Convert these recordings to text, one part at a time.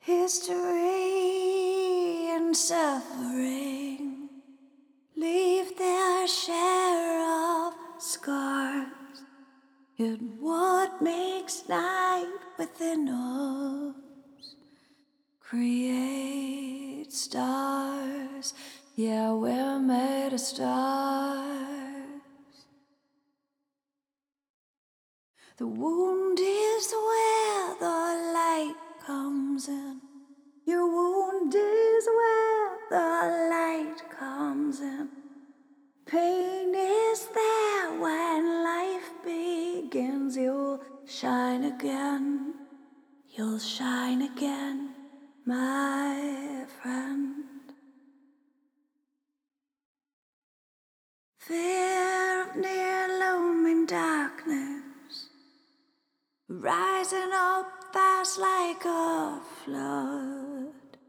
History and suffering leave their share of scars. Yet what makes night within us create stars? Yeah, we're made of stars. The wound is where the light comes in. Your wound is where the light comes in. Pain is there when life begins. You'll shine again. You'll shine again, my friend. Fear of near looming darkness, rising up fast like a flood.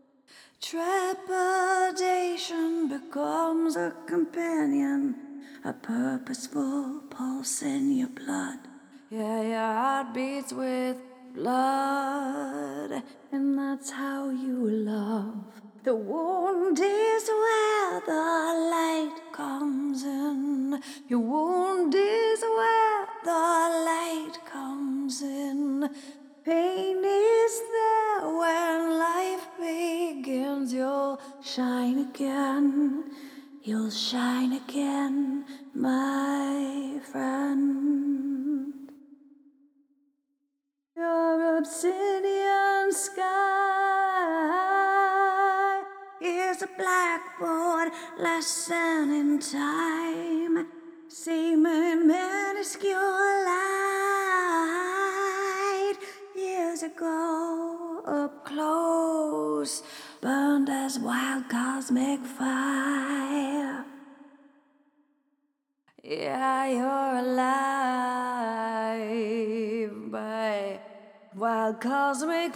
Trepidation becomes a companion, a purposeful pulse in your blood. Yeah, your heart beats with blood, and that's how you love. The wound is where the light comes in. Your wound is where the light comes in. Pain is there when life begins. You'll shine again. You'll shine again, my friend. Your obsidian sky is a blackboard lesson in time, seeming minuscule light. Years ago, up close, burned as wild cosmic fire. Yeah, you're alive by wild cosmic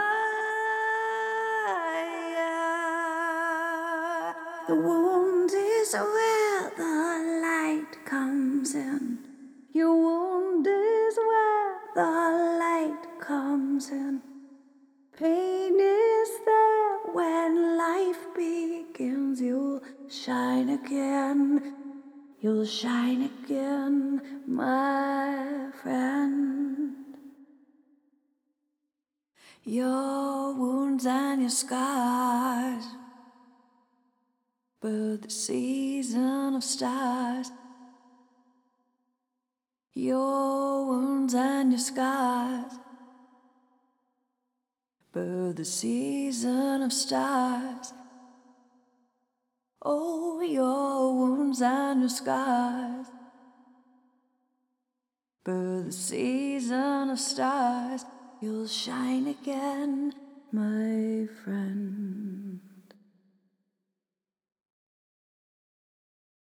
fire. The wound is where the light comes in. Your wound is where the light comes in. Pain is there when life begins. You'll shine again. You'll shine again, my friend. Your wounds and your scars, but the season of stars. Your wounds and your scars, but the season of stars. Oh, your wounds and your scars, but the season of stars. You'll shine again, my